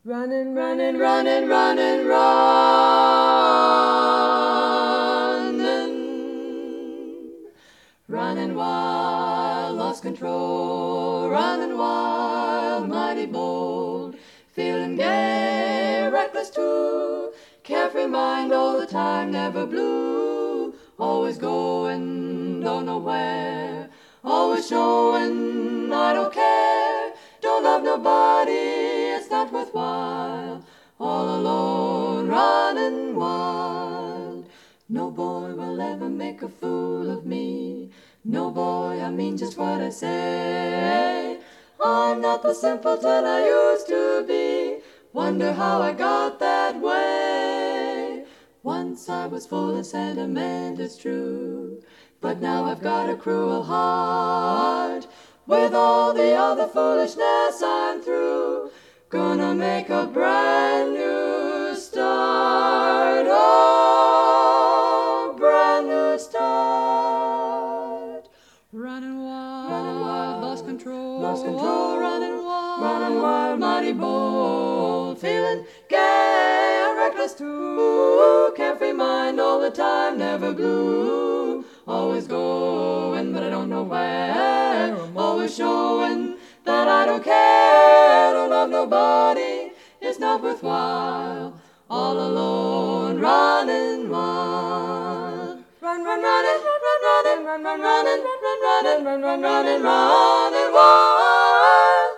Running, running, running, running, running. Running wild, lost control. Running wild, mighty bold. Feeling gay, reckless too. Carefree mind all the time, never blue. Always going, don't know where. Always showing, I don't care. Don't love nobody, it's not worthwhile. All alone, running wild. No boy will ever make a fool of me. No boy, I mean just what I say. I'm not the simpleton I used to be. Wonder how I got that way. Once I was full of sentiment, it's true. But now I've got a cruel heart. With all the other foolishness I'm through. Gonna make a brand new start. Oh, brand new start. Running wild, lost control, running wild, mighty bold. Feeling gay and reckless too. Carefree mind all the time, never blue. Always going, but I don't know where. Always showing that I don't care. Don't love nobody, it's not worthwhile. All alone, running wild. Run, run, running, run, run, running, run, run, running, run, run, running, run, run, running, running wild.